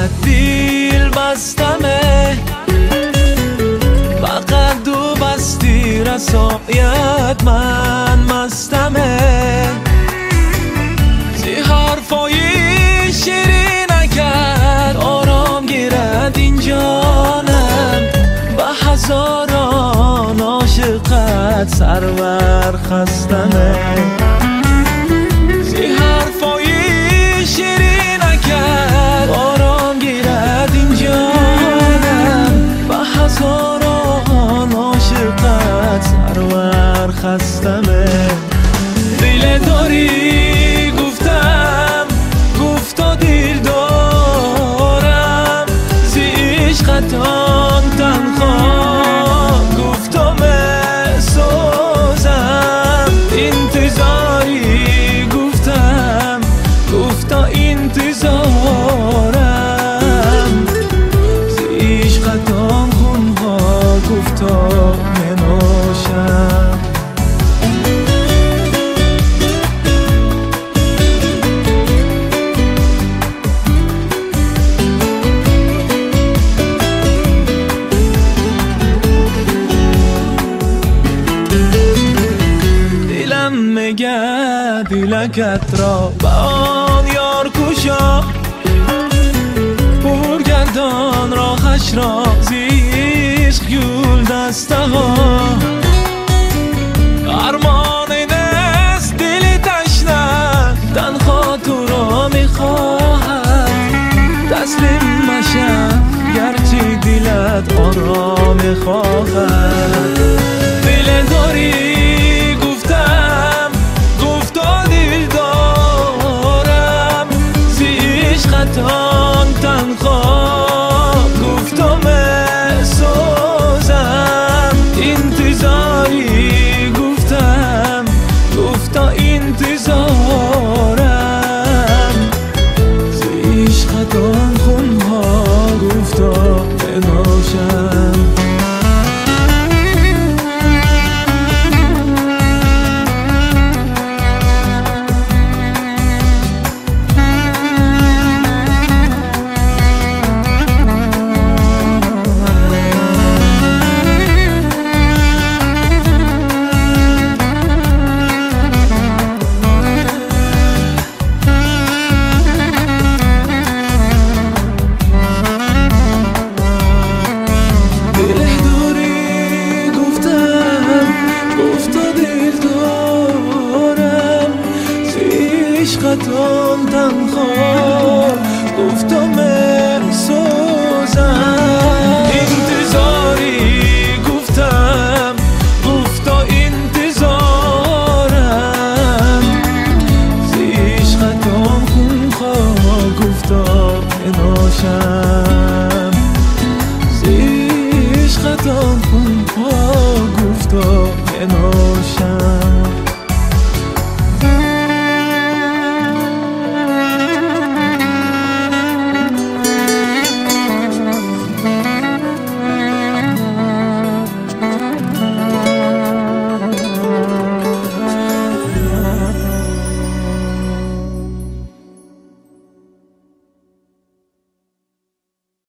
دیل بستمه فقط دو بستی رسایت من مستمه زی حرفای شیری نکرد آرام گیرد این جانم به هزاران عاشقت سرور خستمه زی حرفای شیری نکرد آرام گیرد این جانم به هزاران عاشقت سرور خستمه دل داری گفتم گفتا دل دارم زی عشقتان تنها گفتم سوزم انتظاری گفتم گفتا انتظارم زی عشقتان خونها گفتا منوشم مگه دیلکت را به آن یار کشا برگردان راهش را زیش گل دسته ها ارمان نست دل تشنه تنها تو را میخواهد تسلیم مشم گرچه دلت آن را میخواهد دل داری عشقتان تنها گفتم سوزم انتظاری گفتم گفتا انتظارم زی عشقتان خونها گفتا بنوشم عشقتان تنها گفتم سوزم انتظاری گفتم گفتا انتظارم زی عشقتان خونخواه گفتا بنوشم زی عشقتان خونخواه گفتا بنوشم